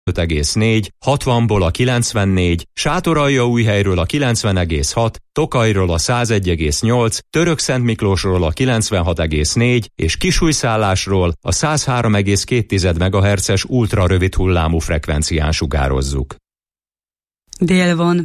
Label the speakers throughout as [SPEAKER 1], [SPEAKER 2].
[SPEAKER 1] 5,4, 60-ból a 94, Sátoraljaújhelyről a 90,6, Tokajról a 101,8, Törökszentmiklósról a 96,4 és Kisújszállásról a 103,2 MHz-es ultrarövid hullámú frekvencián sugározzuk.
[SPEAKER 2] Dél van.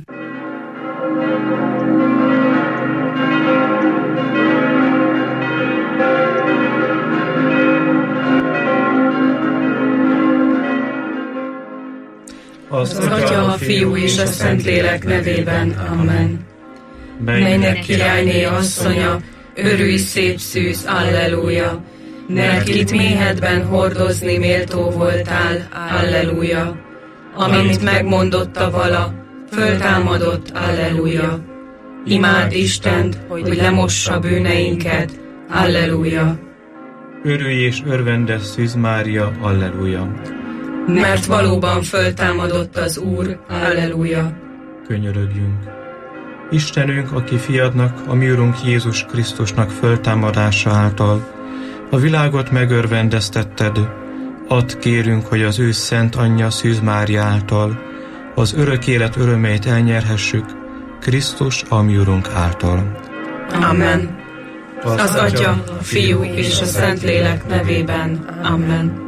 [SPEAKER 3] Az Atya, a Fiú és a Szentlélek nevében. Amen. Mennynek királyné asszonya, örülj szép szűz, alleluja! Mert kit méhedben hordozni méltó voltál, alleluja! Amint megmondotta vala, föltámadott, alleluja! Imád Istent, hogy lemossa bűneinket, alleluja!
[SPEAKER 4] Örülj és örvendes Szűz Mária, alleluja!
[SPEAKER 3] Mert valóban föltámadott az Úr, alleluja!
[SPEAKER 4] Könyörögjünk! Istenünk, aki fiadnak, a mi Urunk Jézus Krisztusnak föltámadása által a világot megörvendeztetted, add kérünk, hogy az ő szent anyja Szűz Mária által az örök élet örömeit elnyerhessük, Krisztus, a mi Urunk által.
[SPEAKER 3] Amen. Az Atya, a Fiú és a Szentlélek nevében. Amen.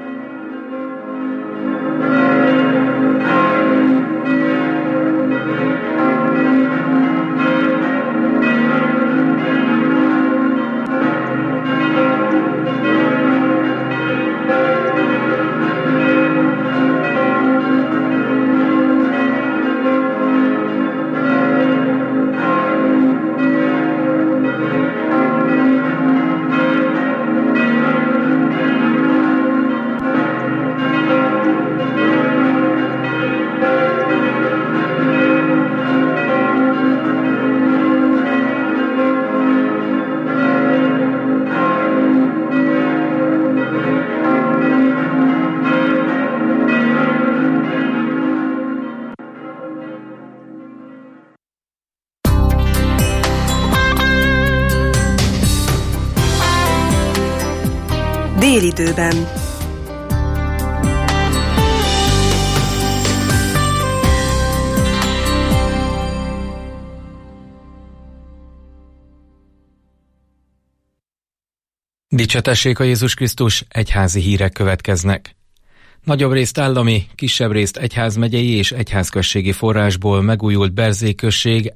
[SPEAKER 2] Délidőben.
[SPEAKER 5] Dicséretessék a Jézus Krisztus, egyházi hírek következnek. Nagyobb részt állami, kisebb részt egyházmegyei és egyházközségi forrásból megújult Berzék község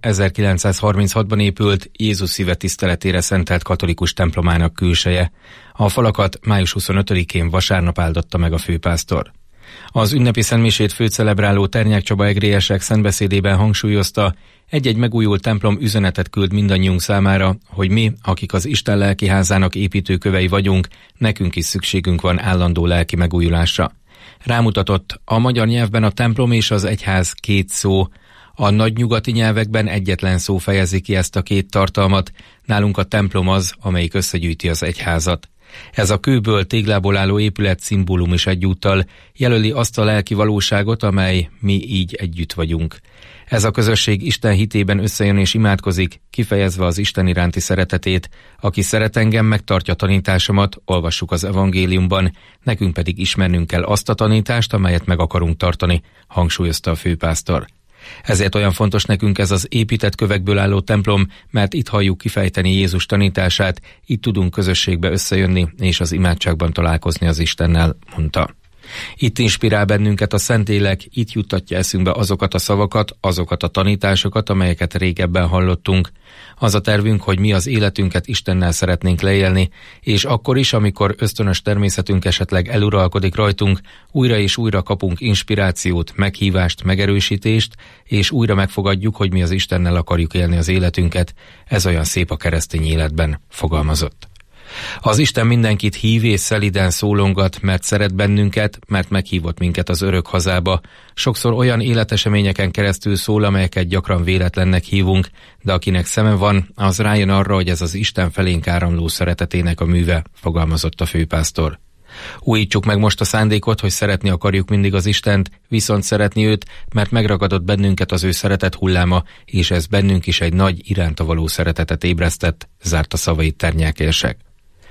[SPEAKER 5] 1936-ban épült Jézus szíve tiszteletére szentelt katolikus templomának külseje. A falakat május 25-én vasárnap áldotta meg a főpásztor. Az ünnepi szentmisét főcelebráló Ternyák Csaba egrélyesek szentbeszédében hangsúlyozta, egy-egy megújult templom üzenetet küld mindannyiunk számára, hogy mi, akik az Isten lelkiházának építőkövei vagyunk, nekünk is szükségünk van állandó lelki megújulásra. Rámutatott, a magyar nyelvben a templom és az egyház két szó, a nagy nyugati nyelvekben egyetlen szó fejezi ki ezt a két tartalmat, nálunk a templom az, amelyik összegyűjti az egyházat. Ez a kőből, téglából álló épület szimbólum is egyúttal jelöli azt a lelki valóságot, amely mi így együtt vagyunk. Ez a közösség Isten hitében összejön és imádkozik, kifejezve az Isten iránti szeretetét. Aki szeret engem, megtartja tanításomat, olvassuk az evangéliumban, nekünk pedig ismernünk kell azt a tanítást, amelyet meg akarunk tartani, hangsúlyozta a főpásztor. Ezért olyan fontos nekünk ez az épített kövekből álló templom, mert itt halljuk kifejteni Jézus tanítását, itt tudunk közösségbe összejönni és az imádságban találkozni az Istennel, mondta. Itt inspirál bennünket a Szentlélek, itt juttatja eszünkbe azokat a szavakat, azokat a tanításokat, amelyeket régebben hallottunk. Az a tervünk, hogy mi az életünket Istennel szeretnénk leélni, és akkor is, amikor ösztönös természetünk esetleg eluralkodik rajtunk, újra és újra kapunk inspirációt, meghívást, megerősítést, és újra megfogadjuk, hogy mi az Istennel akarjuk élni az életünket. Ez olyan szép a keresztény életben, fogalmazott. Az Isten mindenkit hív és szeliden szólongat, mert szeret bennünket, mert meghívott minket az örök hazába. Sokszor olyan életeseményeken keresztül szól, amelyeket gyakran véletlennek hívunk, de akinek szeme van, az rájön arra, hogy ez az Isten felénk áramló szeretetének a műve, fogalmazott a főpásztor. Újítsuk meg most a szándékot, hogy szeretni akarjuk mindig az Istent, viszont szeretni őt, mert megragadott bennünket az ő szeretet hulláma, és ez bennünk is egy nagy iránta való szeretetet ébresztett, zárta szavait Ternyák érsek.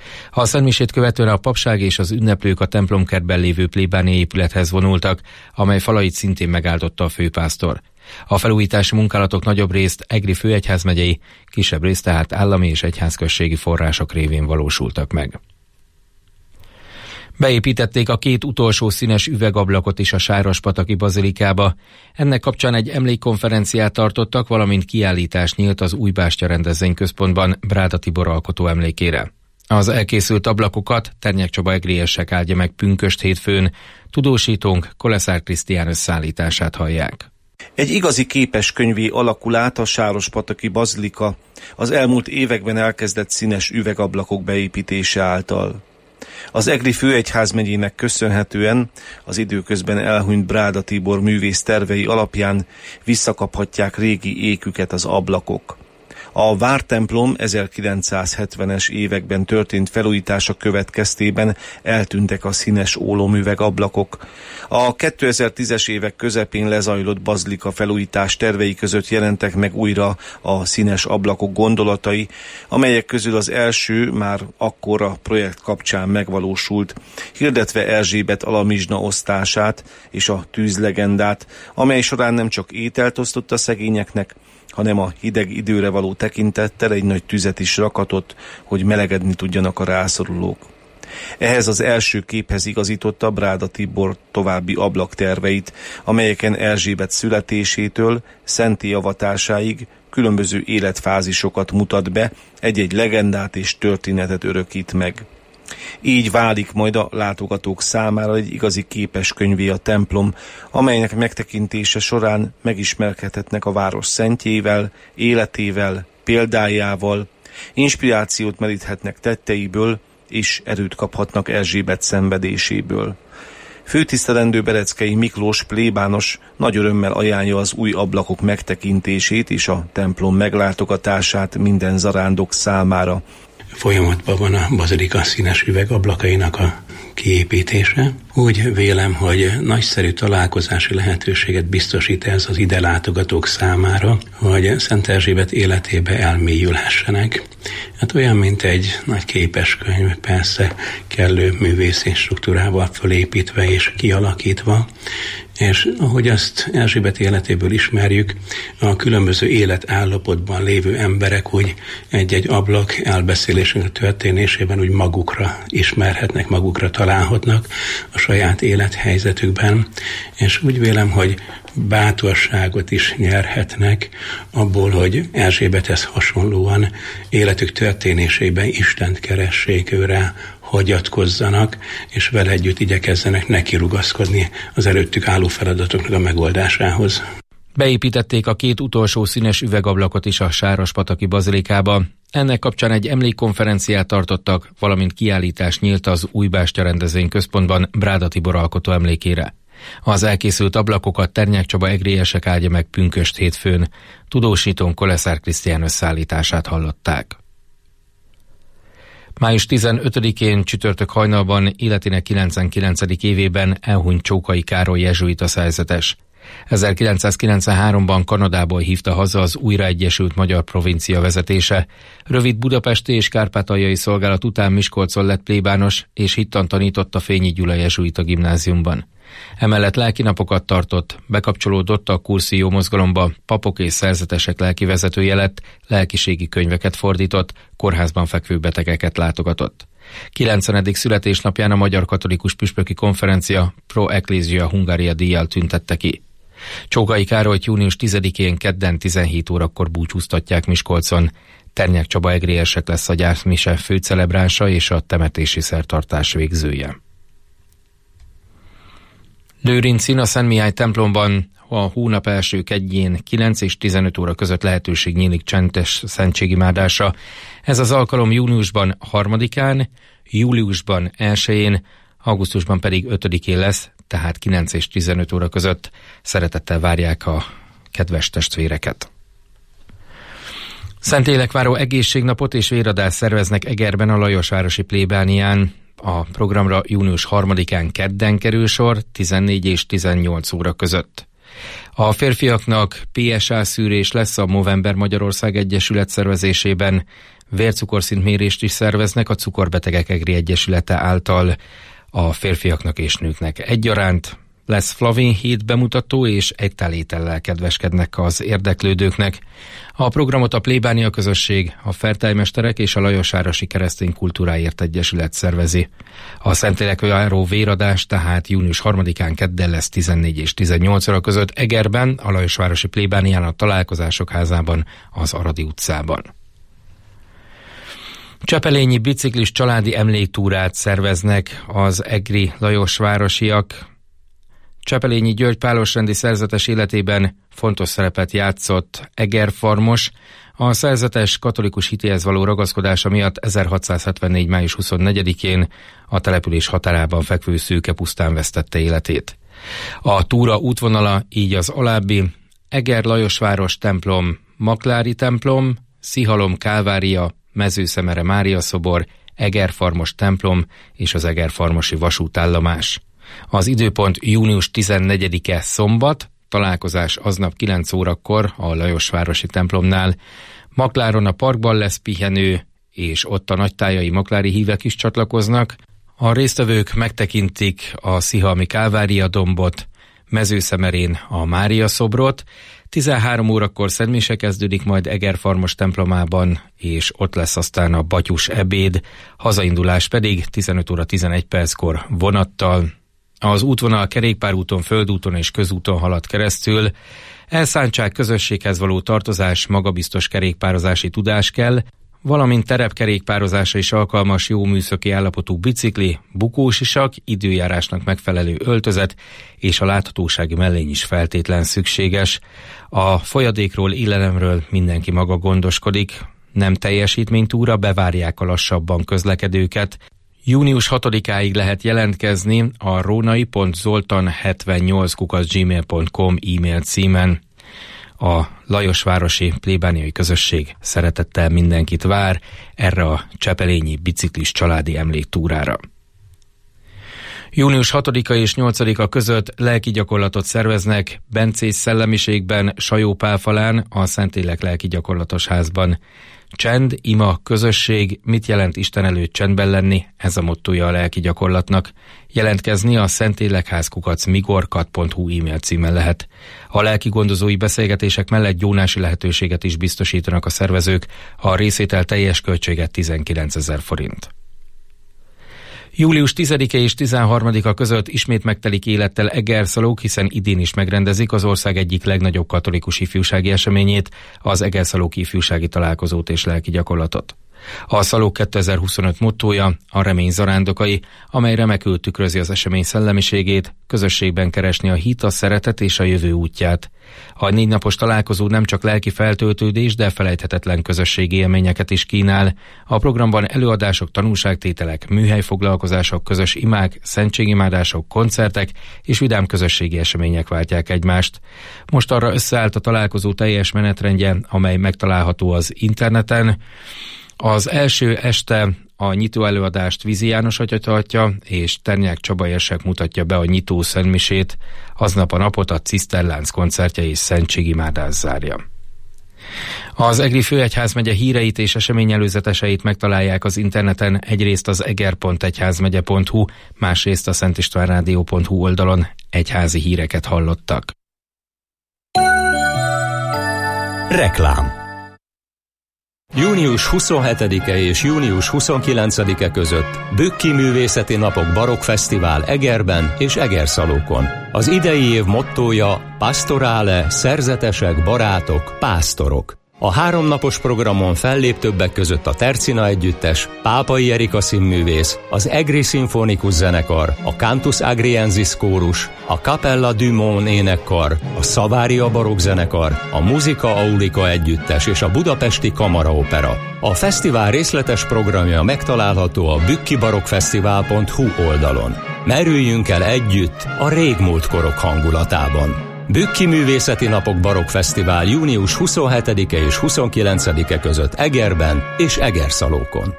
[SPEAKER 5] A szentmisét követően a papság és az ünneplők a templomkertben lévő plébániai épülethez vonultak, amely falait szintén megáldotta a főpásztor. A felújítási munkálatok nagyobb részt Egri főegyházmegyei, kisebb részt tehát állami és egyházközségi források révén valósultak meg. Beépítették a 2 utolsó színes üvegablakot is a Sárospataki bazilikába. Ennek kapcsán egy emlékkonferenciát tartottak, valamint kiállítás nyílt az Újbástya rendezvényközpontban Bráda Tibor alkotó emlékére. Az elkészült ablakokat Ternyák Csaba egriesek áldja meg pünkösd hétfőn. Tudósítónk Koleszár Krisztián összeállítását hallják.
[SPEAKER 6] Egy igazi képeskönyvé alakul át a Sárospataki bazilika az elmúlt években elkezdett színes üvegablakok beépítése által. Az Egri főegyházmegyének köszönhetően az időközben elhunyt Bráda Tibor művész tervei alapján visszakaphatják régi éküket az ablakok. A vártemplom 1970-es években történt felújítása következtében eltűntek a színes ólomüvegablakok. A 2010-es évek közepén lezajlott bazilika felújítás tervei között jelentek meg újra a színes ablakok gondolatai, amelyek közül az első már akkor a projekt kapcsán megvalósult, hirdetve Erzsébet alamizsna osztását és a tűzlegendát, amely során nem csak ételt osztott a szegényeknek, hanem a hideg időre való tekintettel egy nagy tüzet is rakatott, hogy melegedni tudjanak a rászorulók. Ehhez az első képhez igazította Bráda Tibor további ablakterveit, amelyeken Erzsébet születésétől szentté avatásáig különböző életfázisokat mutat be, egy-egy legendát és történetet örökít meg. Így válik majd a látogatók számára egy igazi képeskönyvé a templom, amelynek megtekintése során megismerkedhetnek a város szentjével, életével, példájával, inspirációt meríthetnek tetteiből, és erőt kaphatnak Erzsébet szenvedéséből. Főtisztelendő Bereckei Miklós plébános nagy örömmel ajánlja az új ablakok megtekintését és a templom meglátogatását minden zarándok számára.
[SPEAKER 7] Folyamatban van a bazilika színes üvegablakainak a kiépítése. Úgy vélem, hogy nagyszerű találkozási lehetőséget biztosít ez az ide látogatók számára, hogy Szent Erzsébet életébe elmélyülhessenek. Hát olyan, mint egy nagy képeskönyv, persze kellő művészi struktúrával fölépítve és kialakítva, és ahogy azt Erzsébet életéből ismerjük, a különböző életállapotban lévő emberek úgy egy-egy ablak elbeszélésünk történésében úgy magukra ismerhetnek, magukra találhatnak a saját élethelyzetükben, és úgy vélem, hogy bátorságot is nyerhetnek abból, hogy Erzsébethez hasonlóan életük történésében Istent keressék, őre hagyatkozzanak, és vele együtt igyekezzenek nekirugaszkodni az előttük álló feladatoknak a megoldásához.
[SPEAKER 5] Beépítették a 2 utolsó színes üvegablakot is a Sárospataki bazilikába. Ennek kapcsán egy emlékkonferenciát tartottak, valamint kiállítás nyílt az Újbástya rendezvényközpontban Bráda Tibor alkotó emlékére. Az elkészült ablakokat Ternyák Csaba egriesek áldja meg pünkösd hétfőn. Tudósítónk Koleszár Krisztián összeállítását hallották. Május 15-én csütörtök hajnalban életének 99. évében elhunyt Csókai Károly jezsuita szerzetes. 1993-ban Kanadából hívta haza az újraegyesült magyar provincia vezetése. Rövid budapesti és kárpátaljai szolgálat után Miskolcon lett plébános, és hittan tanított a Fényi Gyula jezsuita gimnáziumban. Emellett lelkinapokat tartott, bekapcsolódott a kurszi jó mozgalomba, papok és szerzetesek lelkivezetője lett, lelkiségi könyveket fordított, kórházban fekvő betegeket látogatott. 90. születésnapján a Magyar Katolikus Püspöki Konferencia Pro Ecclesia Hungaria díjjal tüntette ki. Csókai Károlyt június 10-én kedden 17 órakor búcsúztatják Miskolcon. Ternyák Csaba egriesek lesz a gyászmise főcelebránsa és a temetési szertartás végzője. Lőrincin a Szent Mihály templomban a hónap első kedjén 9 és 15 óra között lehetőség nyílik csendes szentségimádásra. Ez az alkalom júniusban 3-án, júliusban 1-én, augusztusban pedig 5-én lesz, tehát 9 és 15 óra között. Szeretettel várják a kedves testvéreket. Szentlélekváró egészségnapot és véradást szerveznek Egerben a Lajosvárosi plébánián. A programra június 3-án kedden kerül sor, 14 és 18 óra között. A férfiaknak PSA szűrés lesz a Movember Magyarország Egyesület szervezésében, Vércukorszintmérést is szerveznek a Cukorbetegek EGRI Egyesülete által a férfiaknak és nőknek egyaránt. Lesz Flavin hét bemutató, és egy tál étellel kedveskednek az érdeklődőknek. A programot a Plébánia Közösség, a Fertálymesterek és a Lajosvárosi Keresztény Kultúráért Egyesület szervezi. A Szentlélekre járó véradás tehát június 3-án kedden lesz 14 és 18 óra között Egerben, a Lajosvárosi Plébánián a Találkozások házában, az Aradi utcában. Csepelényi biciklis családi emléktúrát szerveznek az EGRI Lajosvárosiak. Csepelényi György pálosrendi szerzetes életében fontos szerepet játszott Egerfarmos. A szerzetes katolikus hitéhez való ragaszkodása miatt 1674. május 24-én a település határában fekvő Szőkepusztán vesztette életét. A túra útvonala így az alábbi: Eger Lajosváros templom, Maklári templom, Szihalom Kálvária, Mezőszemere Mária szobor, Egerfarmos templom és az Egerfarmosi vasútállomás. Az időpont június 14-e szombat, találkozás aznap 9 órakor a Lajosvárosi templomnál. Makláron a parkban lesz pihenő, és ott a nagytájai maklári hívek is csatlakoznak. A résztvevők megtekintik a Szihalmi Kálvária dombot, Mezőszemerén a Mária szobrot. 13 órakor szentmise kezdődik majd Egerfarmos templomában, és ott lesz aztán a batyus ebéd, hazaindulás pedig 15 óra 11 perckor vonattal. Az útvonal kerékpárúton, földúton és közúton halad keresztül. Elszántság, közösséghez való tartozás, magabiztos kerékpározási tudás kell, valamint terepkerékpározásra is alkalmas jó műszaki állapotú bicikli, bukósisak, időjárásnak megfelelő öltözet és a láthatósági mellény is feltétlen szükséges. A folyadékról, illelemről mindenki maga gondoskodik. Nem teljesítménytúra, bevárják a lassabban közlekedőket. Június 6-áig lehet jelentkezni a rónai.zoltan78@gmail.com e-mail címen. A Lajosvárosi Plébániai Közösség szeretettel mindenkit vár erre a csepelényi biciklis családi emléktúrára. Június 6-a és 8-a között lelki gyakorlatot szerveznek Bencés szellemiségben, Sajó-Pálfalán, a Szentlélek lelki gyakorlatos házban. Csend, ima, közösség, mit jelent Isten előtt csendben lenni? Ez a mottója a lelki gyakorlatnak. Jelentkezni a szentlélekházkukac.migorkat.hu e-mail címen lehet. A lelki gondozói beszélgetések mellett gyónási lehetőséget is biztosítanak a szervezők, a részvétel teljes költsége 19 000 forint. Július 10-e és 13-a között ismét megtelik élettel Egerszalók, hiszen idén is megrendezik az ország egyik legnagyobb katolikus ifjúsági eseményét, az Egerszalóki ifjúsági találkozót és lelki gyakorlatot. A Szalók 2025 mottója a remény zarándokai, amely remekül tükrözi az esemény szellemiségét, közösségben keresni a hit, a szeretet és a jövő útját. A 4 napos találkozó nem csak lelki feltöltődés, de felejthetetlen közösségi élményeket is kínál. A programban előadások, tanúságtételek, műhelyfoglalkozások, közös imák, szentségimádások, koncertek és vidám közösségi események váltják egymást. Most arra összeállt a találkozó teljes menetrendje, amely megtalálható az interneten. Az első este a nyitó előadást Vizi János atya tartja, és Ternyák Csaba érsek mutatja be a nyitó szentmisét, aznap a napot a Ciszterlánc koncertje és szentségimádás zárja. Az EGRI Főegyházmegye híreit és eseményelőzeteseit megtalálják az interneten, egyrészt az eger.egyházmegye.hu, másrészt a szentistvánrádió.hu oldalon. Egyházi híreket hallottak.
[SPEAKER 1] Reklám. Június 27-e és június 29-e között Bükki Művészeti Napok Barokk Fesztivál Egerben és Egerszalókon. Az idei év mottója Pastorale, szerzetesek, barátok, pásztorok. A 3 napos programon fellép többek között a Tercina Együttes, Pápai Erika színművész, az EGRI Szimfonikus Zenekar, a Cantus Agriensis Kórus, a Capella du Monde énekkar, a Savaria Barokk Zenekar, a Musica Aulica Együttes és a Budapesti Kamaraopera. A fesztivál részletes programja megtalálható a bükkibarokkfesztivál.hu oldalon. Merüljünk el együtt a régmúlt korok hangulatában. Bükki Művészeti Napok Barokk Fesztivál június 27-e és 29-e között Egerben és Egerszalókon.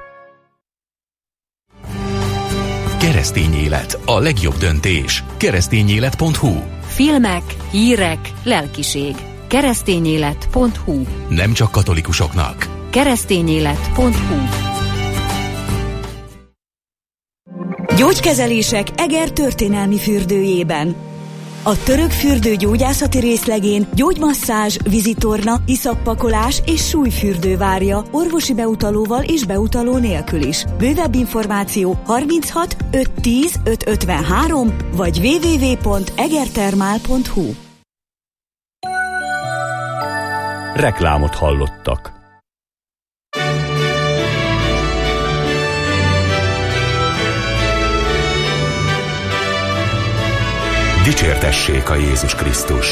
[SPEAKER 8] Keresztény élet, a legjobb döntés. Keresztényélet.hu.
[SPEAKER 9] Filmek, hírek, lelkiség. Keresztényélet.hu.
[SPEAKER 8] Nem csak katolikusoknak.
[SPEAKER 9] Keresztényélet.hu.
[SPEAKER 10] Gyógykezelések Eger történelmi fürdőjében. A török fürdő gyógyászati részlegén gyógymasszázs, vízitorna, iszappakolás és súlyfürdő várja orvosi beutalóval és beutaló nélkül is. Bővebb információ 36 510 553 vagy www.egertermál.hu.
[SPEAKER 11] Reklámot hallottak. Dicsértessék a Jézus Krisztus!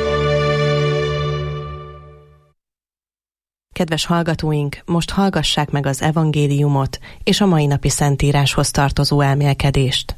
[SPEAKER 12] Kedves hallgatóink, most hallgassák meg az evangéliumot és a mai napi szentíráshoz tartozó elmélkedést.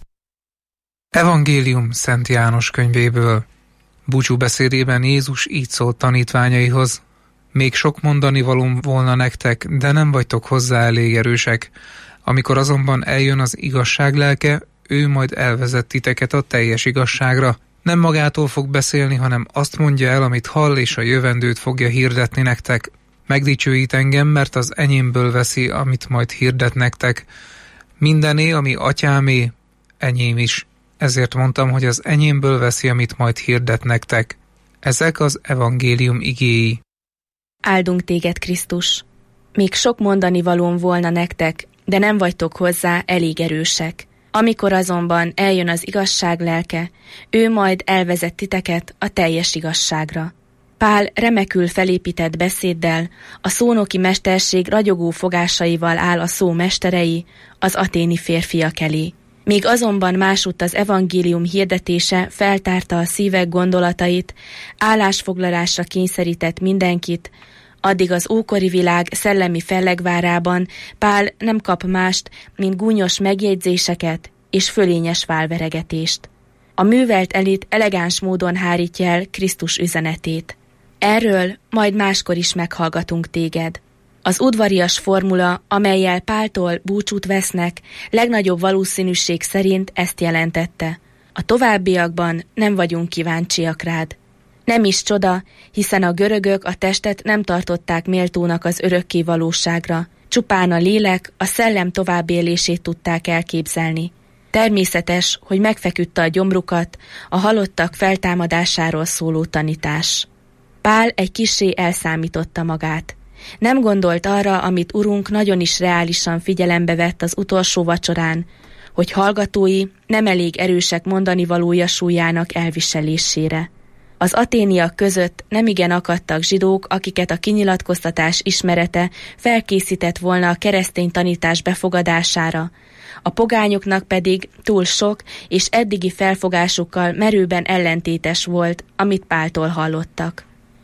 [SPEAKER 13] Evangélium Szent János könyvéből. Búcsúbeszédében Jézus így szólt tanítványaihoz: még sok mondanivalóm volna nektek, de nem vagytok hozzá elég erősek. Amikor azonban eljön az igazság lelke, ő majd elvezet titeket a teljes igazságra. Nem magától fog beszélni, hanem azt mondja el, amit hall, és a jövendőt fogja hirdetni nektek. Megdicsőít engem, mert az enyémből veszi, amit majd hirdet nektek. Mindené, ami atyámé, enyém is. Ezért mondtam, hogy az enyémből veszi, amit majd hirdet nektek. Ezek az evangélium igéi.
[SPEAKER 14] Áldunk téged, Krisztus! Még sok mondanivalóm volna nektek, de nem vagytok hozzá elég erősek. Amikor azonban eljön az igazság lelke, ő majd elvezet titeket a teljes igazságra. Pál remekül felépített beszéddel, a szónoki mesterség ragyogó fogásaival áll a szó mesterei, az athéni férfiak elé. Míg azonban másutt az evangélium hirdetése feltárta a szívek gondolatait, állásfoglalásra kényszerített mindenkit, addig az ókori világ szellemi fellegvárában Pál nem kap mást, mint gúnyos megjegyzéseket és fölényes válveregetést. A művelt elit elegáns módon hárítja el Krisztus üzenetét. Erről majd máskor is meghallgatunk téged. Az udvarias formula, amellyel Páltól búcsút vesznek, legnagyobb valószínűség szerint ezt jelentette. A továbbiakban nem vagyunk kíváncsiak rád. Nem is csoda, hiszen a görögök a testet nem tartották méltónak az örökké valóságra. Csupán a lélek, a szellem továbbélését tudták elképzelni. Természetes, hogy megfeküdte a gyomrukat a halottak feltámadásáról szóló tanítás. Pál egy kissé elszámította magát. Nem gondolt arra, amit Urunk nagyon is reálisan figyelembe vett az utolsó vacsorán, hogy hallgatói nem elég erősek mondanivalója súlyának elviselésére. Az aténiak között nemigen akadtak zsidók, akiket a kinyilatkoztatás ismerete felkészített volna a keresztény tanítás befogadására, a pogányoknak pedig túl sok és eddigi felfogásukkal merőben ellentétes volt, amit Páltól hallottak.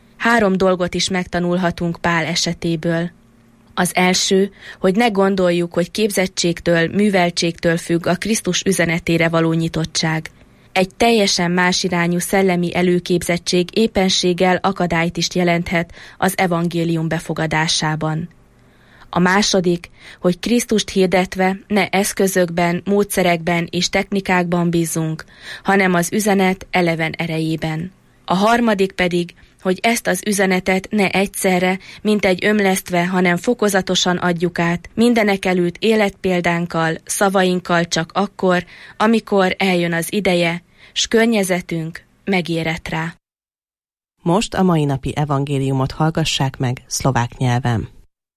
[SPEAKER 14] 3 dolgot is megtanulhatunk Pál esetéből. Az első, hogy ne gondoljuk, hogy képzettségtől, műveltségtől függ a Krisztus üzenetére való nyitottság. Egy teljesen más irányú szellemi előképzettség éppenséggel akadályt is jelenthet az evangélium befogadásában. A második, hogy Krisztust hirdetve ne eszközökben, módszerekben és technikákban bízzunk, hanem az üzenet eleven erejében. A harmadik pedig, hogy ezt az üzenetet ne egyszerre, mint egy ömlesztve, hanem fokozatosan adjuk át, mindenekelőtt életpéldánkkal, szavainkkal csak akkor, amikor eljön az ideje, s környezetünk megérett rá.
[SPEAKER 12] Most a mai napi evangéliumot hallgassák meg szlovák nyelven.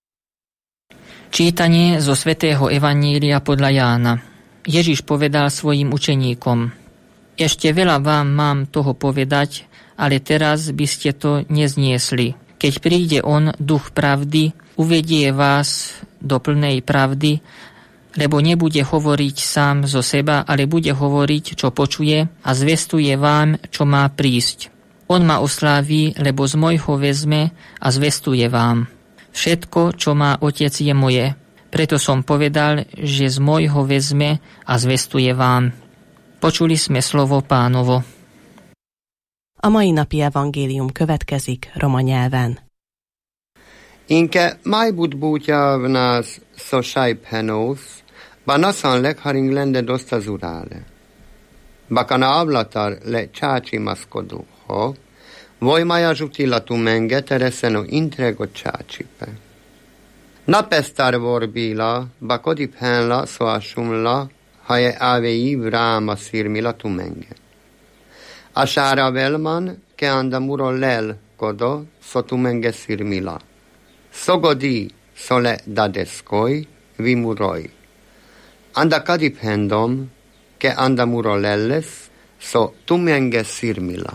[SPEAKER 15] Čítanie zo svätého Evanjelia podľa Jána. Ježiš povedal svojim učeníkom: Ešte veľa vám mám toho povedať, ale teraz by ste to nezniesli. Keď príde on, duch pravdy, uvedie vás do plnej pravdy, lebo nebude hovoriť sám zo seba, ale bude hovoriť, čo počuje a zvestuje vám, čo má prísť. On ma osláví, lebo z mojho vezme a zvestuje vám. Všetko, čo má Otec, je moje. Preto som povedal, že z mojho vezme a zvestuje vám. Počuli sme slovo Pánovo.
[SPEAKER 12] A mai napi evangélium következik roma nyelven.
[SPEAKER 16] Inke majbut bútja v nás so sajphenósz, ba nasan legharing lende dosta zurále. Bakana avlatar le csácsi maszkodó voj maja zsutilatú menge tereseno intrego csácsipe. Napestar vorbila, bakodip henla, soasumla, haje aveiv ráma szirmila tumenge. Asára velman, ke anda murolel kodo, sotumenge szirmila. Szogodi, szole dadeszkoj, vimuroj. Anda kadip hendom, ke anda murolelles, so tumenge szirmila.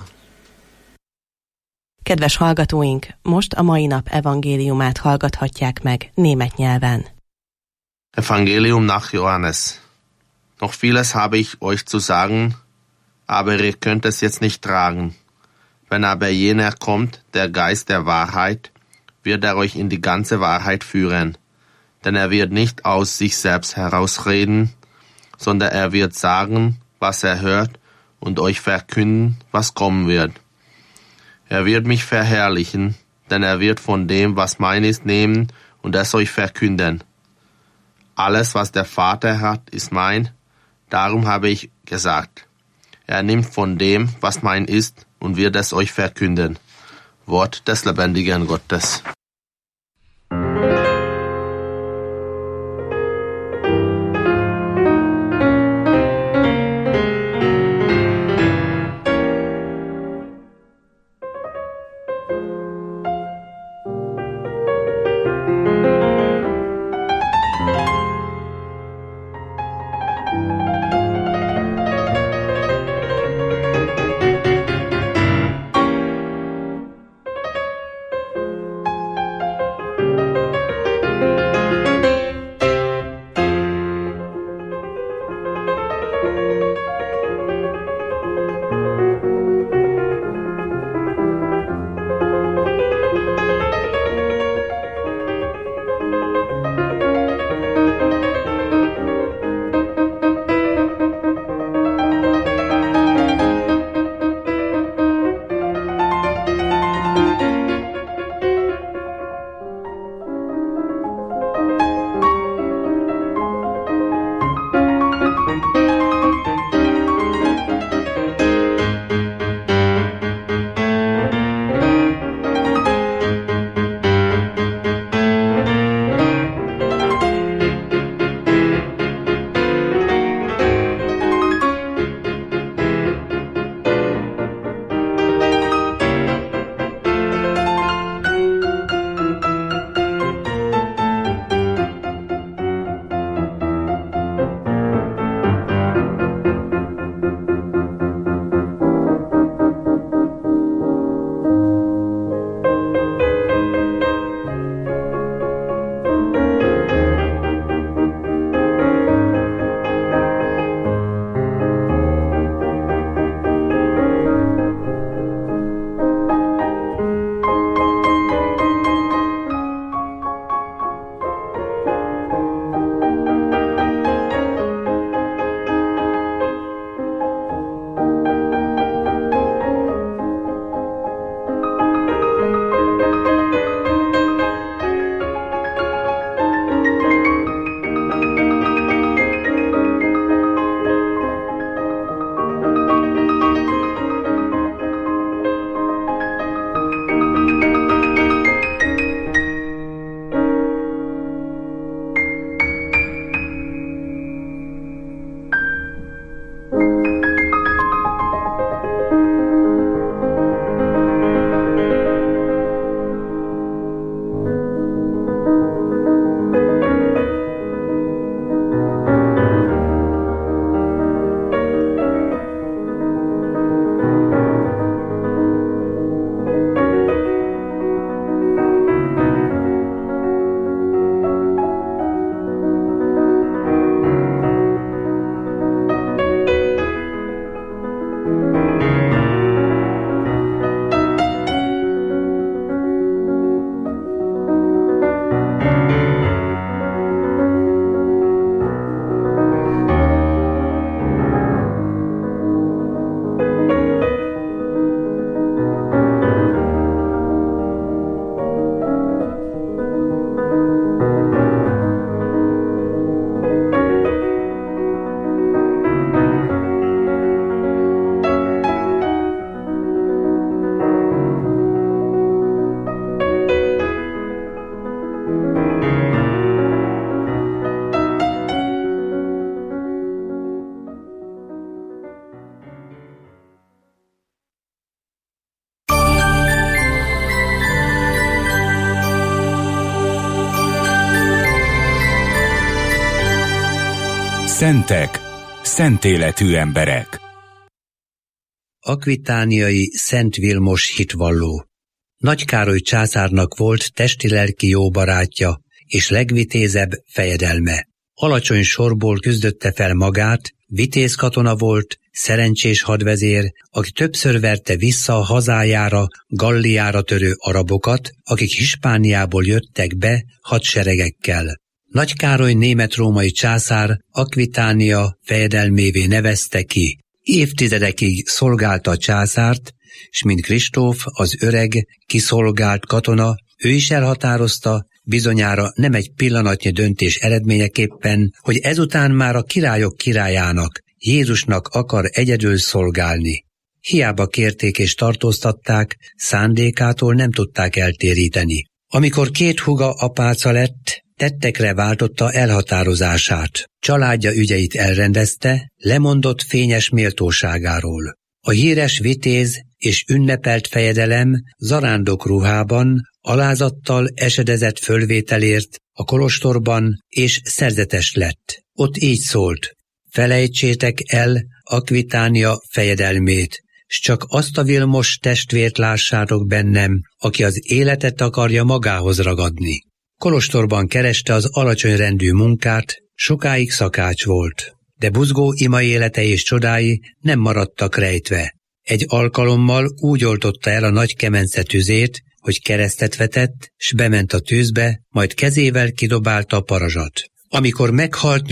[SPEAKER 12] Kedves hallgatóink, most a mai nap evangéliumát hallgathatják meg német nyelven.
[SPEAKER 9] Evangelium nach Johannes. Noch vieles habe ich euch zu sagen, aber ihr könnt es jetzt nicht tragen. Wenn aber jener kommt, der Geist der Wahrheit, wird er euch in die ganze Wahrheit führen. Denn er wird nicht aus sich selbst herausreden, sondern er wird sagen, was er hört, und euch verkünden, was kommen wird. Er wird mich verherrlichen, denn er wird von dem, was mein ist, nehmen und es euch verkünden. Alles, was der Vater hat, ist mein, darum habe ich gesagt. Er nimmt von dem, was mein ist, und wird es euch verkünden. Wort des lebendigen Gottes.
[SPEAKER 11] Szentek, szent életű emberek.
[SPEAKER 17] Akvitániai Szent Vilmos hitvalló. Nagy Károly császárnak volt testi-lelki jó barátja és legvitézebb fejedelme. Alacsony sorból küzdötte fel magát, vitéz katona volt, szerencsés hadvezér, aki többször verte vissza a hazájára, Galliára törő arabokat, akik Hispániából jöttek be hadseregekkel. Nagy Károly német-római császár Akvitánia fejedelmévé nevezte ki. Évtizedekig szolgálta a császárt, s mint Kristóf, az öreg, kiszolgált katona, ő is elhatározta, bizonyára nem egy pillanatnyi döntés eredményeképpen, hogy ezután már a királyok királyának, Jézusnak akar egyedül szolgálni. Hiába kérték és tartóztatták, szándékától nem tudták eltéríteni. Amikor 2 húga apáca lett, tettekre váltotta elhatározását. Családja ügyeit elrendezte, lemondott fényes méltóságáról. A híres vitéz és ünnepelt fejedelem zarándok ruhában, alázattal esedezett fölvételért a kolostorban, és szerzetes lett. Ott így szólt: felejtsétek el Akvitánia fejedelmét, s csak azt a Vilmos testvért lássátok bennem, aki az életet akarja magához ragadni. Kolostorban kereste az alacsony rendű munkát, sokáig szakács volt, de buzgó ima élete és csodái nem maradtak rejtve. Egy alkalommal úgy oltotta el a nagy kemence tüzét, hogy keresztet vetett, s bement a tűzbe, majd kezével kidobálta a parazsat. Amikor meghalt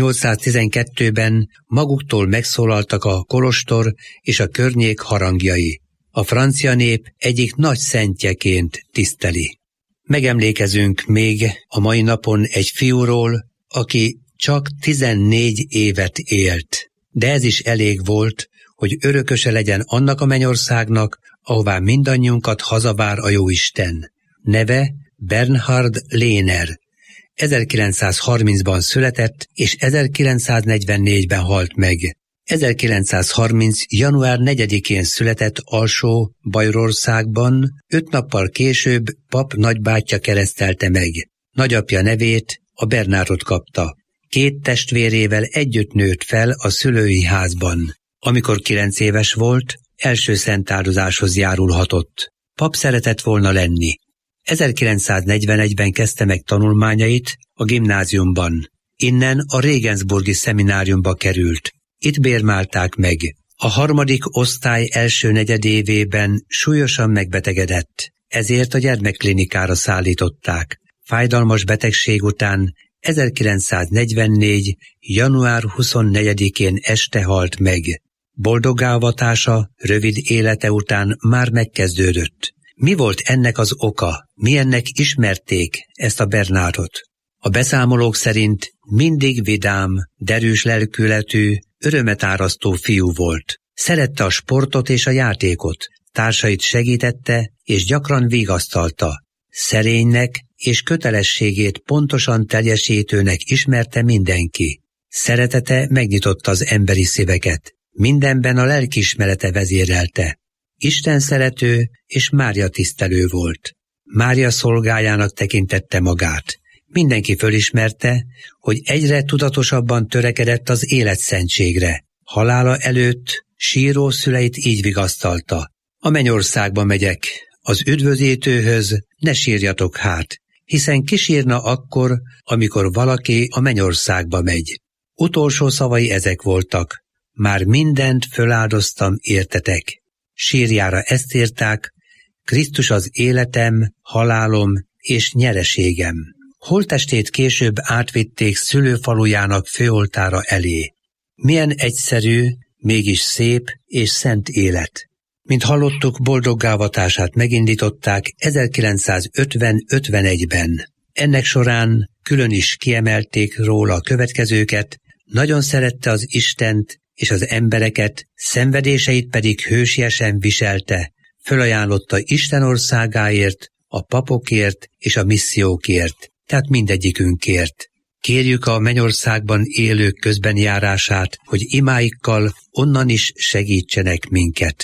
[SPEAKER 17] 812-ben, maguktól megszólaltak a kolostor és a környék harangjai. A francia nép egyik nagy szentjeként tiszteli. Megemlékezünk még a mai napon egy fiúról, aki csak 14 évet élt, de ez is elég volt, hogy örököse legyen annak a mennyországnak, ahová mindannyiunkat hazavár a Jóisten. Neve Bernhard Lehner. 1930-ban született, és 1944-ben halt meg. 1930. január 4-én született Alsó Bajorországban, 5 nappal később pap nagybátyja keresztelte meg. Nagyapja nevét a Bernhardot kapta. 2 testvérével együtt nőtt fel a szülői házban. Amikor 9 éves volt, első szentáldozáshoz járulhatott. Pap szeretett volna lenni. 1941-ben kezdte meg tanulmányait a gimnáziumban. Innen a Regensburgi szemináriumba került. Itt bérmálták meg. A 3. osztály első negyedévében súlyosan megbetegedett, ezért a gyermekklinikára szállították. Fájdalmas betegség után 1944. január 24-én este halt meg. Boldoggá avatása rövid élete után már megkezdődött. Mi volt ennek az oka? Milyennek ismerték ezt a Bernhardot? A beszámolók szerint mindig vidám, derűs lelkületű, örömet árasztó fiú volt. Szerette a sportot és a játékot, társait segítette és gyakran vigasztalta. Szerénynek és kötelességét pontosan teljesítőnek ismerte mindenki. Szeretete megnyitotta az emberi szíveket. Mindenben a lelkiismerete vezérelte. Isten szerető és Mária tisztelő volt. Mária szolgájának tekintette magát. Mindenki fölismerte, hogy egyre tudatosabban törekedett az életszentségre. Halála előtt síró szüleit így vigasztalta: a mennyországba megyek, az üdvözítőhöz, ne sírjatok hát, hiszen kisírna akkor, amikor valaki a mennyországba megy. Utolsó szavai ezek voltak: már mindent föláldoztam értetek. Sírjára ezt írták: Krisztus az életem, halálom és nyereségem. Holttestét később átvitték szülőfalujának főoltára elé. Milyen egyszerű, mégis szép és szent élet. Mint hallottuk, boldoggávatását megindították 1950-51-ben. Ennek során külön is kiemelték róla a következőket: nagyon szerette az Istent és az embereket, szenvedéseit pedig hősiesen viselte, fölajánlotta Isten országáért, a papokért és a missziókért, tehát mindegyikünkért. Kérjük a mennyországban élők közbenjárását, hogy imáikkal onnan is segítsenek minket.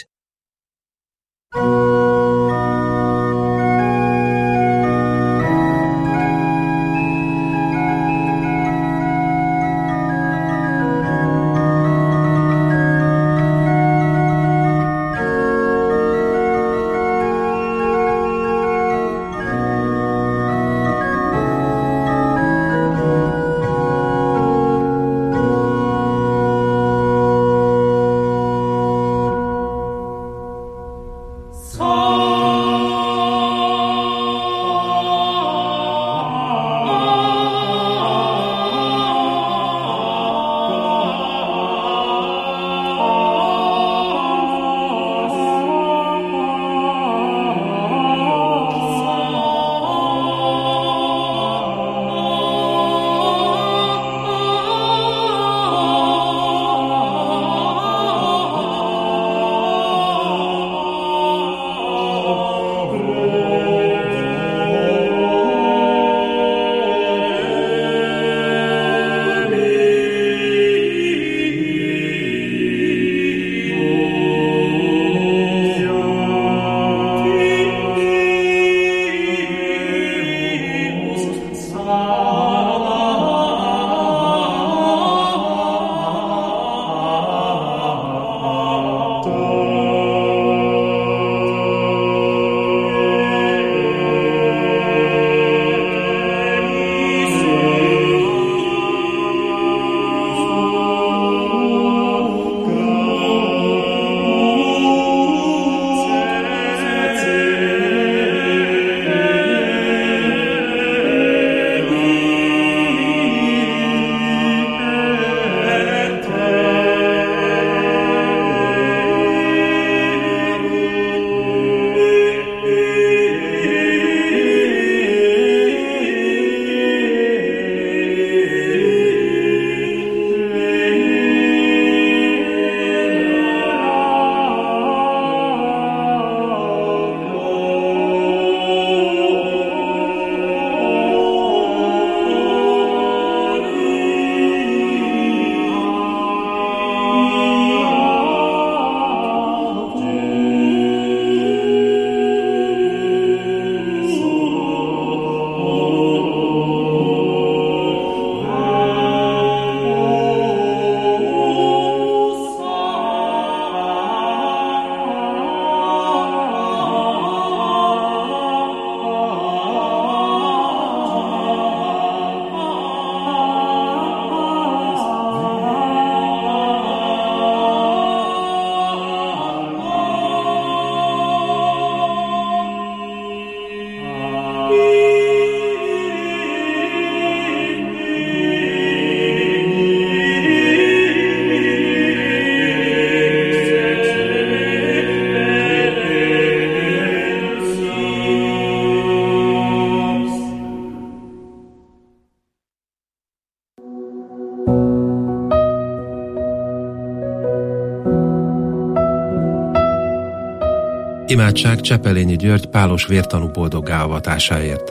[SPEAKER 18] Imádság Csepelényi György pálos vértanú boldoggá avatásáért.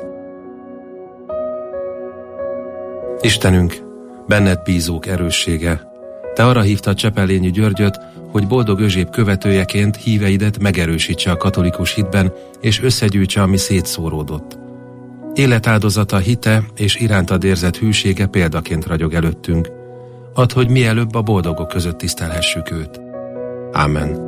[SPEAKER 18] Istenünk, benned bízók erőssége, te arra hívtad Csepelényi Györgyöt, hogy boldog Özséb követőjeként híveidet megerősítse a katolikus hitben, és összegyűjtse, ami szétszóródott. Életáldozata, hite és irántad érzett hűsége példaként ragyog előttünk. Add, hogy mielőbb a boldogok között tisztelhessük őt. Ámen.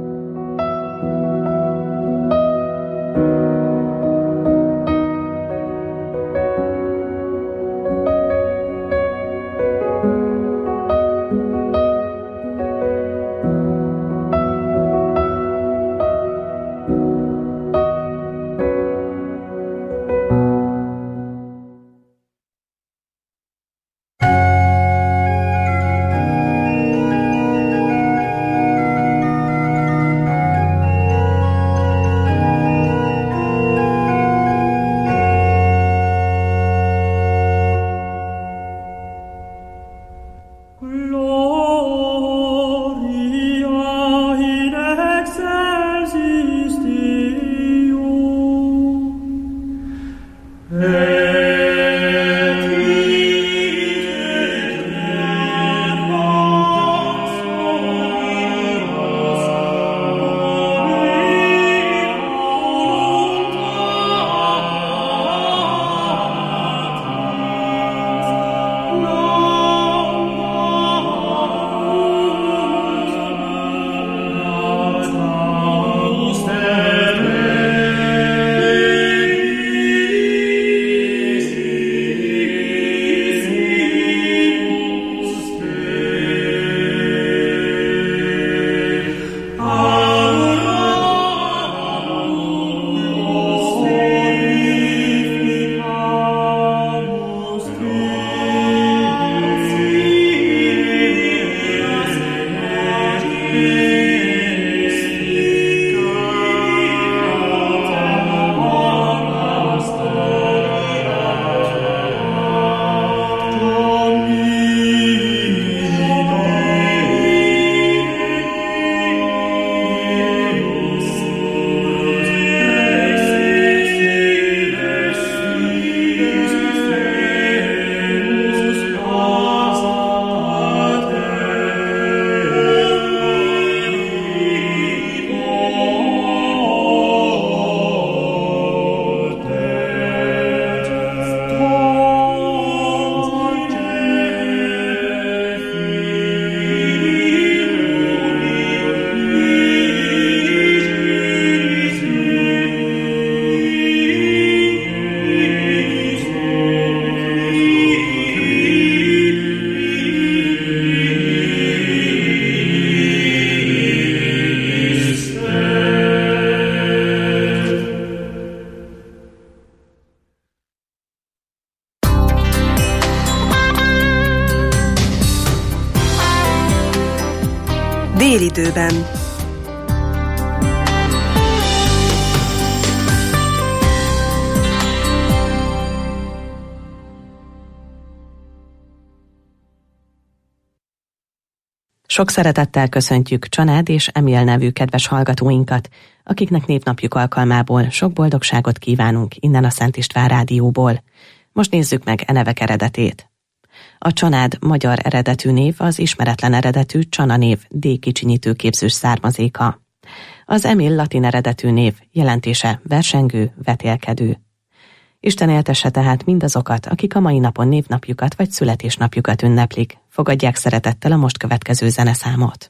[SPEAKER 2] időben.
[SPEAKER 12] Sok szeretettel köszöntjük Csanád és Emil nevű kedves hallgatóinkat, akiknek névnapjuk alkalmából sok boldogságot kívánunk innen a Szent István Rádióból. Most nézzük meg e nevek eredetét. A Csanád magyar eredetű név az ismeretlen eredetű Csana név D-kicsinyítő képzős származéka. Az Emil latin eredetű név, jelentése versengő, vetélkedő. Isten éltesse tehát mindazokat, akik a mai napon névnapjukat vagy születésnapjukat ünneplik. Fogadják szeretettel a most következő zeneszámot.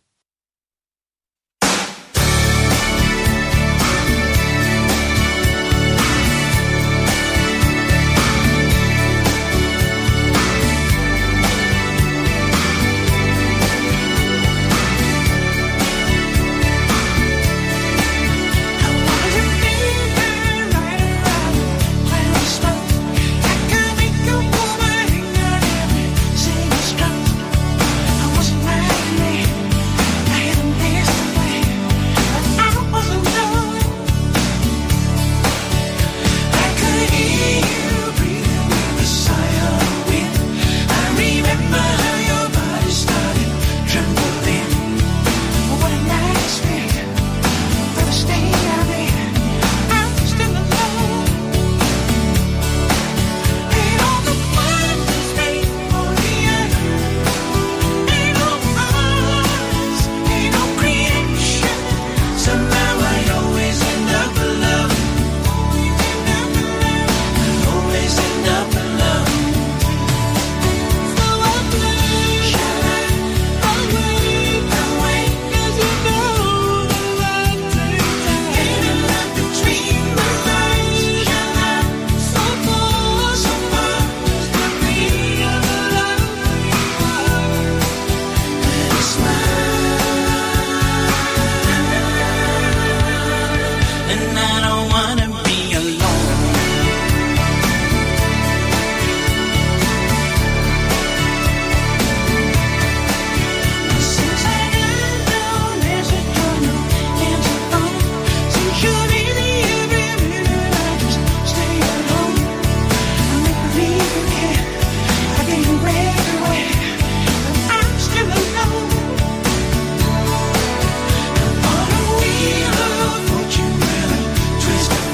[SPEAKER 19] Twist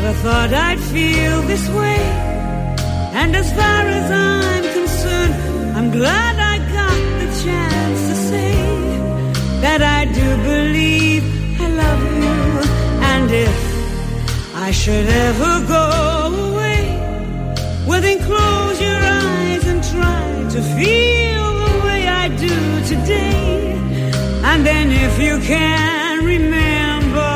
[SPEAKER 19] never thought I'd feel this way. And as far as I'm concerned, I'm glad I got the chance to say that I do believe I love you. And if I should ever go away, well then close your eyes and try to feel the way I do today. And then if you can remember,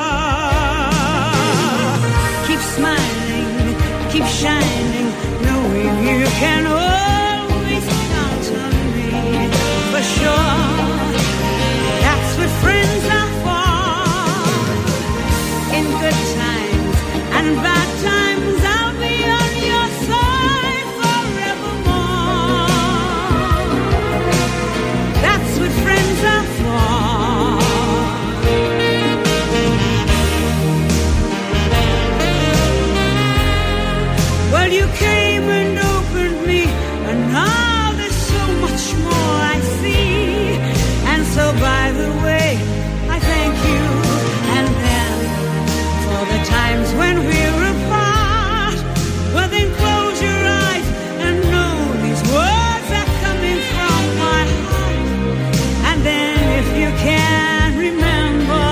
[SPEAKER 19] keep smiling, keep shining, knowing you can always count on me. For sure, that's what friends are for. In good times and bad times, I'll be on your side forevermore. That's what friends are for. Well, you came and opened me, and now there's so much more I see. And so, by the way, I thank you. And then, for the times when we're apart, well then close your eyes and know these words are coming from my heart. And then, if you can remember,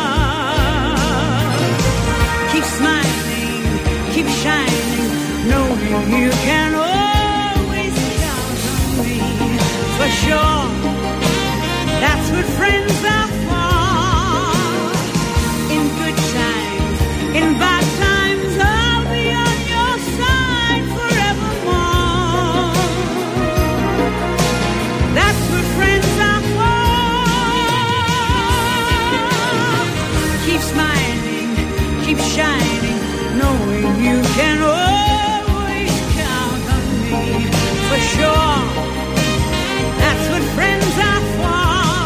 [SPEAKER 19] keep smiling, keep shining, knowing you can always count on me. For sure, that's what friends are for. In good times, in bad times, I'll be on your side forevermore. That's what friends are for. Keep smiling, keep shining, knowing you can always count on me. For sure, that's what friends are for.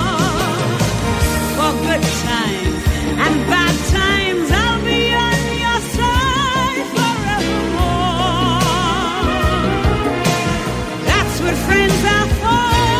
[SPEAKER 19] For good times and bad times, I'll be on your side forevermore. That's what friends are for.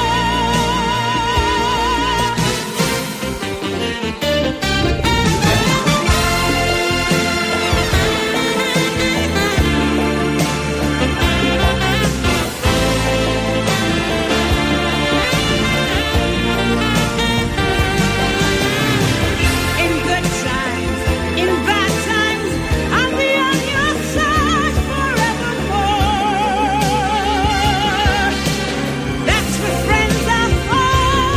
[SPEAKER 19] In good times, in bad times, I'll be on your side forevermore. That's what friends are for.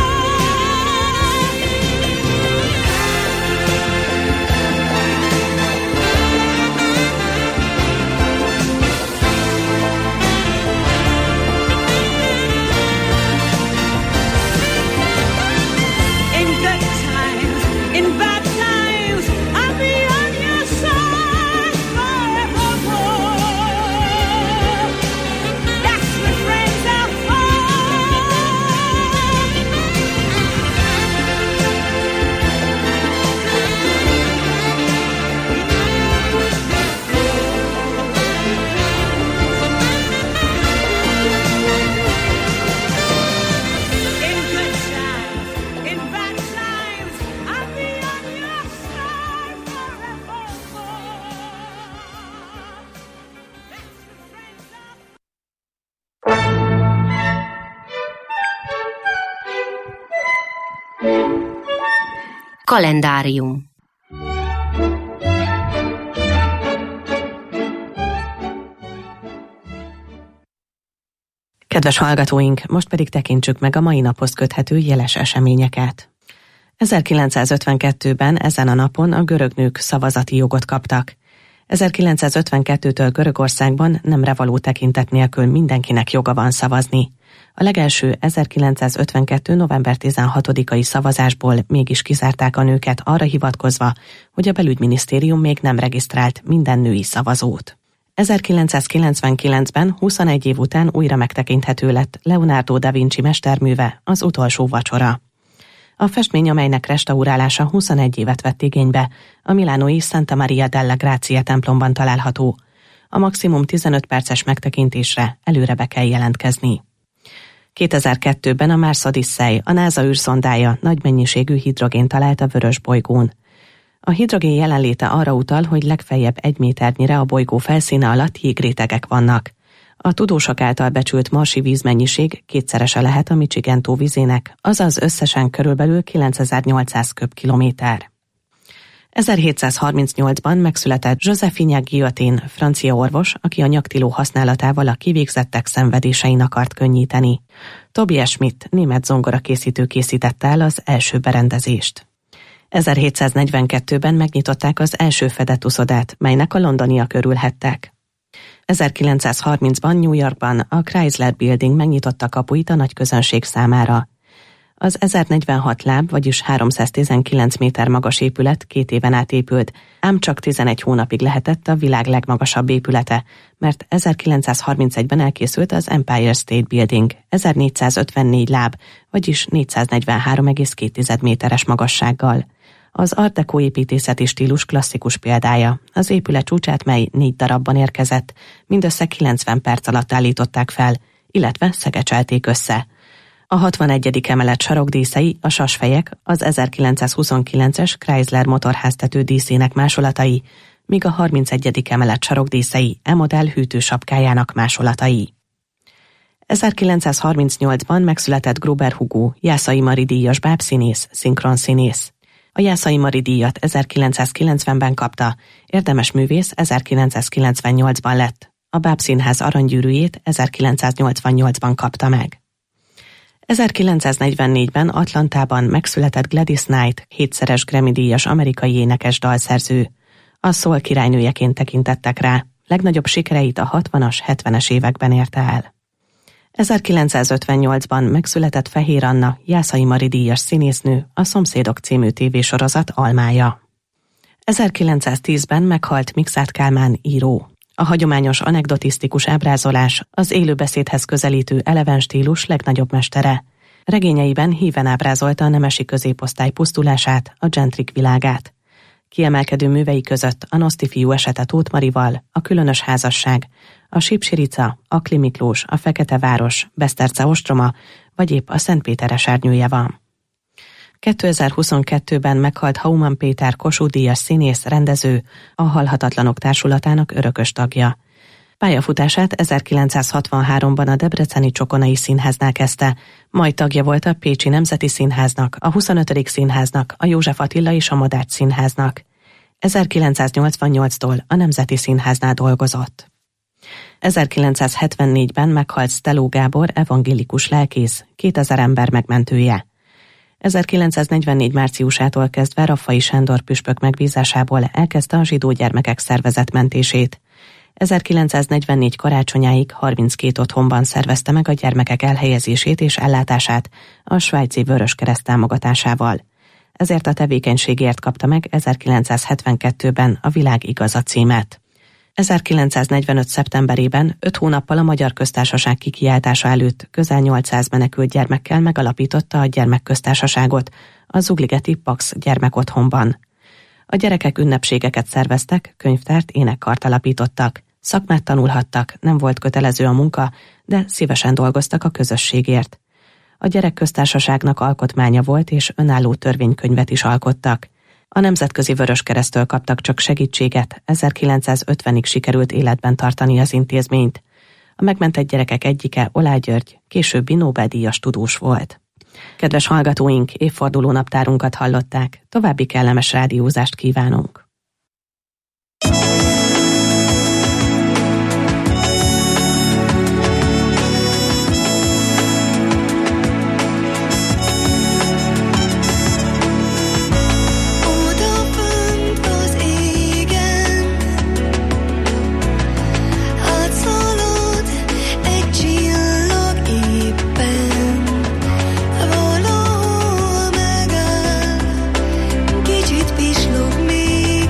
[SPEAKER 19] In good times, in bad times, I'll be on your side forevermore. That's what friends are for. In good times, in bad times, I'll be on your side forevermore.
[SPEAKER 20] Kalendárium.
[SPEAKER 12] Kedves hallgatóink, most pedig tekintsük meg a mai naphoz köthető jeles eseményeket. 1952-ben ezen a napon a görög nők szavazati jogot kaptak. 1952-től Görögországban nemre való tekintet nélkül mindenkinek joga van szavazni. A legelső 1952. november 16-ai szavazásból mégis kizárták a nőket arra hivatkozva, hogy a belügyminisztérium még nem regisztrált minden női szavazót. 1999-ben 21 év után újra megtekinthető lett Leonardo da Vinci mesterműve, Az utolsó vacsora. A festmény, amelynek restaurálása 21 évet vett igénybe, a milánói Santa Maria della Grazia templomban található. A maximum 15 perces megtekintésre előre be kell jelentkezni. 2002-ben a Mars Odyssey, a NASA űrszondája nagy mennyiségű hidrogént talált a Vörös bolygón. A hidrogén jelenléte arra utal, hogy legfeljebb 1 méternyire a bolygó felszíne alatt jégrétegek vannak. A tudósok által becsült marsi vízmennyiség kétszerese lehet a Michigan tó vizének, azaz összesen körülbelül 9800 köbkilométer. 1738-ban megszületett Josephine Guillotin, francia orvos, aki a nyaktiló használatával a kivégzettek szenvedésein akart könnyíteni. Tobias Schmidt, német zongorakészítő készítette el az első berendezést. 1742-ben megnyitották az első fedett uszodát, melynek a londoniak örülhettek. 1930-ban New Yorkban a Chrysler Building megnyitotta kapuit a nagy közönség számára. Az 1046 láb, vagyis 319 méter magas épület 2 éven át épült, ám csak 11 hónapig lehetett a világ legmagasabb épülete, mert 1931-ben elkészült az Empire State Building, 1454 láb, vagyis 443,2 méteres magassággal. Az Art Deco építészeti stílus klasszikus példája. Az épület csúcsát, mely 4 darabban érkezett, mindössze 90 perc alatt állították fel, illetve szegecselték össze. A 61. emelet sarokdíszei, a sasfejek, az 1929-es Chrysler motorháztető díszének másolatai, míg a 31. emelet sarokdíszei modell hűtősapkájának másolatai. 1938-ban megszületett Gruber Hugo, Jászai Mari díjas bábszínész, szinkronszínész. A Jászai Mari díjat 1990-ben kapta, érdemes művész 1998-ban lett. A Bábszínház aranygyűrűjét 1988-ban kapta meg. 1944-ben Atlantában megszületett Gladys Knight, 7-szeres Grammy-díjas amerikai énekes dalszerző. A soul királynőjeként tekintettek rá, legnagyobb sikereit a 60-as, 70-es években érte el. 1958-ban megszületett Fehér Anna, Jászai Mari díjas színésznő, a Szomszédok című tévésorozat almája. 1910-ben meghalt Mikszáth Kálmán író. A hagyományos anekdotisztikus ábrázolás, az élőbeszédhez közelítő eleven stílus legnagyobb mestere. Regényeiben híven ábrázolta a nemesi középosztály pusztulását, a gentrik világát. Kiemelkedő művei között a Noszti fiú esete Tóth Marival, a Különös házasság, a Sípsirica, Akli Miklós, a Fekete város, Beszterce ostroma, vagy épp a Szentpéter esernyője van. 2022-ben meghalt Hauman Péter Kossuth-díjas színész, rendező, a Halhatatlanok Társulatának örökös tagja. Pályafutását 1963-ban a Debreceni Csokonai Színháznál kezdte, majd tagja volt a Pécsi Nemzeti Színháznak, a 25. Színháznak, a József Attila és a Madách Színháznak. 1988-tól a Nemzeti Színháznál dolgozott. 1974-ben meghalt Szteló Gábor, evangélikus lelkész, 2000 ember megmentője. 1944 márciusától kezdve Raffai Sándor püspök megbízásából elkezdte a zsidó gyermekek szervezetmentését. 1944 karácsonyáig 32 otthonban szervezte meg a gyermekek elhelyezését és ellátását a svájci Vöröskereszt támogatásával. Ezért a tevékenységért kapta meg 1972-ben a Világ igaza címet. 1945. szeptemberében, 5 hónappal a Magyar Köztársaság kikiáltása előtt közel 800 menekült gyermekkel megalapította a gyermekköztársaságot a Zugligeti Pax gyermekotthonban. A gyerekek ünnepségeket szerveztek, könyvtárt, énekkart alapítottak. Szakmát tanulhattak, nem volt kötelező a munka, de szívesen dolgoztak a közösségért. A gyerekköztársaságnak alkotmánya volt, és önálló törvénykönyvet is alkottak. A Nemzetközi Vöröskereszttől kaptak csak segítséget, 1950-ig sikerült életben tartani az intézményt. A megmentett gyerekek egyike, Oláh György, későbbi Nobel-díjas tudós volt. Kedves hallgatóink, évforduló naptárunkat hallották, további kellemes rádiózást kívánunk.
[SPEAKER 20] Kicsit pislog még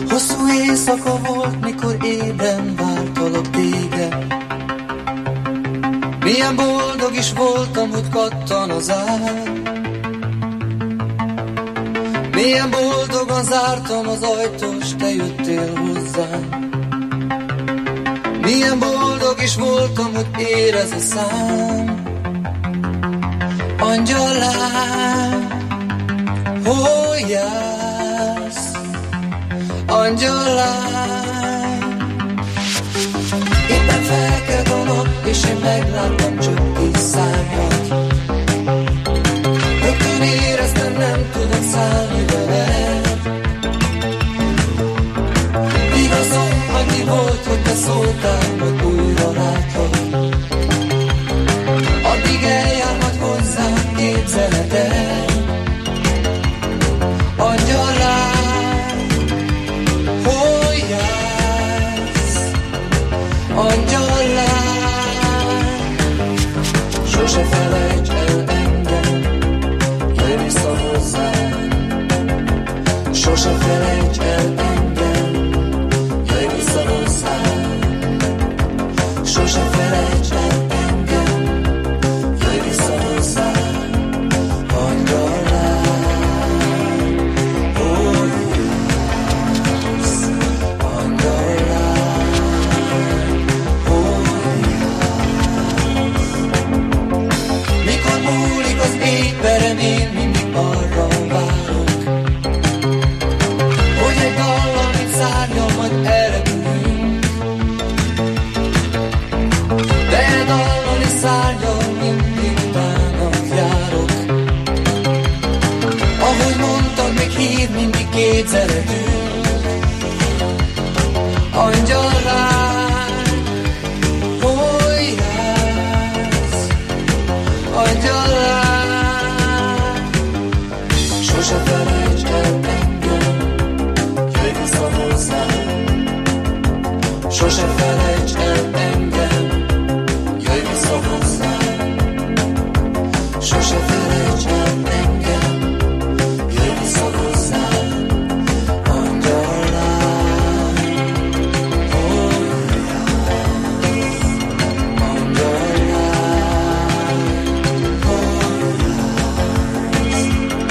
[SPEAKER 20] Hosszú éjszaka volt, mikor ébren vártalak téged. Milyen boldog is voltam, hogy kattan az ár. Milyen boldogan zártam az ajtót, s te jöttél hozzám. Milyen boldog is voltam, hogy érez a szám. Angyalám, hol jársz? Angyalám, éppen felkelt a nap, és én megláttam csöpkész szárnyat. Rögtön éreztem, nem tudok szállni veled. Igazam annyi volt, hogy te szóltál, hogy újra látlak. Addig eljár majd hozzám képzeleted. Angyalám, hol jársz? Angyalám, sose felejts el engem, jöjj vissza hozzám. Sose felejts el engem, jöjj vissza hozzám. Sose felejts el engem, jöjj vissza hozzám. Angyalám, hol jársz? Angyalám, hol jársz? Mikor múlik az éjperem, én mindig arra várok, hogy egy dallam, mint szárnyal, majd elrepülünk. De dallal és szárnyal mindig utánat járok. Ahogy mondtad, még hív mindig képzeletünk. Angyalám, hol jársz? Angyalám, sose felejts el engem, jöjj vissza hozzám. Sose felejts el engem, jöjj vissza hozzám. Sose felejts el engem, jöjj vissza hozzám. Angyalám, hol jársz? Angyalám, hol jársz?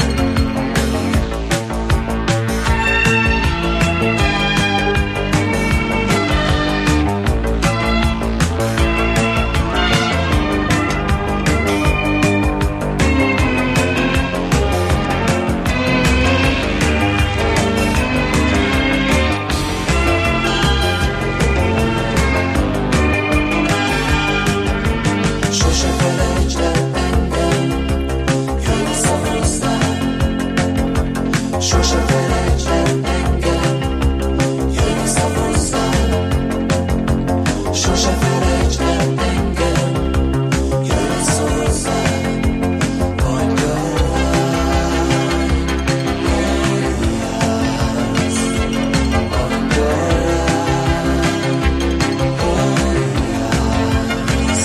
[SPEAKER 20] Sose felejts el engem, jöjj vissza hozzám. Sose felejts el engem, jöjj vissza hozzám. Sose felejts el engem, jöjj vissza hozzám. Angyalám, hol jársz? Angyalám, hol jársz?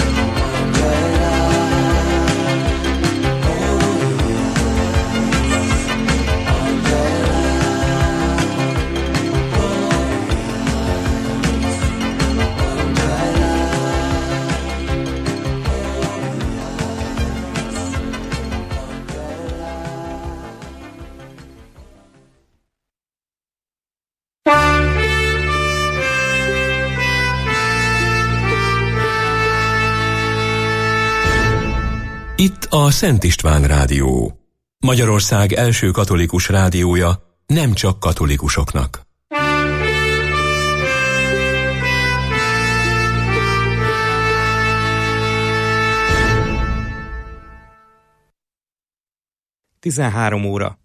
[SPEAKER 8] Itt a Szent István Rádió. Magyarország első katolikus rádiója, nem csak katolikusoknak.
[SPEAKER 21] Tizenhárom óra.